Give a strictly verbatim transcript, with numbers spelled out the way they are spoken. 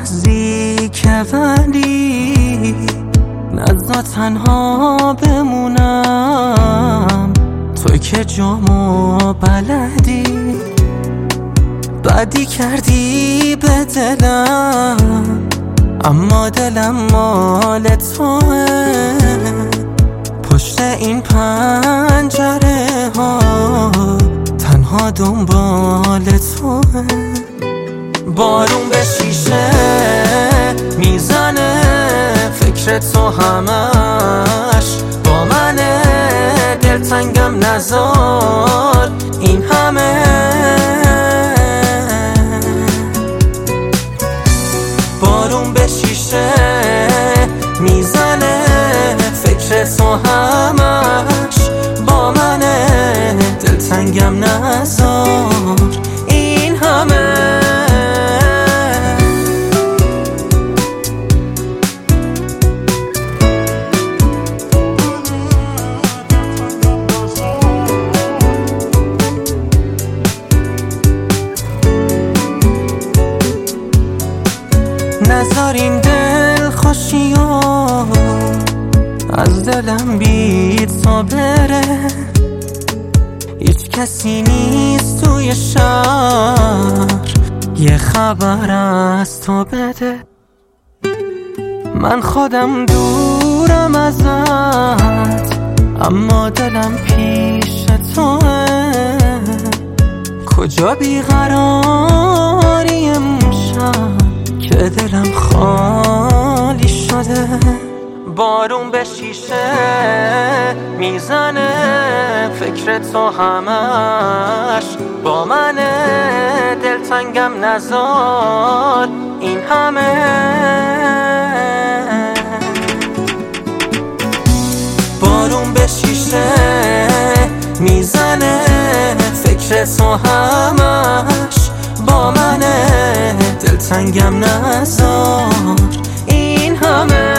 نزدیک ولی نزا تنها بمونم، توی که جامو بلدی بدی کردی به دلم، اما دلم مال توه، پشت این پنجره ها تنها دنبال توه. بارون به شیشه میزنه، فکر تو همش با منه، دلتنگم نزار این همه. بارون به شیشه میزنه، فکر تو همش با منه، دلتنگم نزار این همه. نذار این دل خوشیو از دلم بی تو بره، هیچ کسی نیست توی شهر یه خبر از تو بده. من خودم دورم ازت، اما دلم پیش توه، کجا بیقراری امشب که دلم خالی شده. بارون به شیشه میزنه، فکر تو همش با منه، دلتنگم نزار این همه. بارون به شیشه میزنه، فکر تو همش با منه، دلتنگم نزار این همه.